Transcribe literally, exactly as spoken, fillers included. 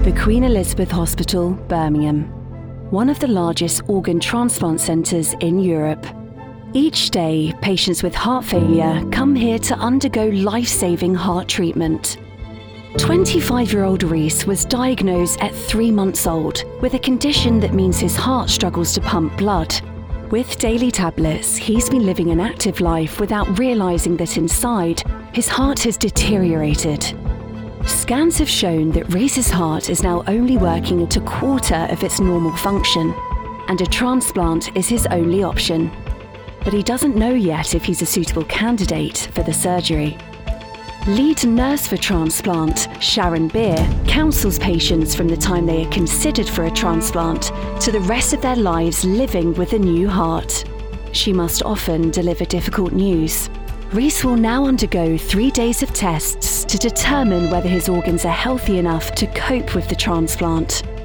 The Queen Elizabeth Hospital, Birmingham, one of the largest organ transplant centres in Europe. Each day, patients with heart failure come here to undergo life-saving heart treatment. twenty-five-year-old Reese was diagnosed at three months old with a condition that means his heart struggles to pump blood. With daily tablets, he's been living an active life without realising that inside, his heart has deteriorated. Scans have shown that Reese's heart is now only working at a quarter of its normal function, and a transplant is his only option. But he doesn't know yet if he's a suitable candidate for the surgery. Lead nurse for transplant, Sharon Beer, counsels patients from the time they are considered for a transplant to the rest of their lives living with a new heart. She must often deliver difficult news. Reese will now undergo three days of tests to determine whether his organs are healthy enough to cope with the transplant.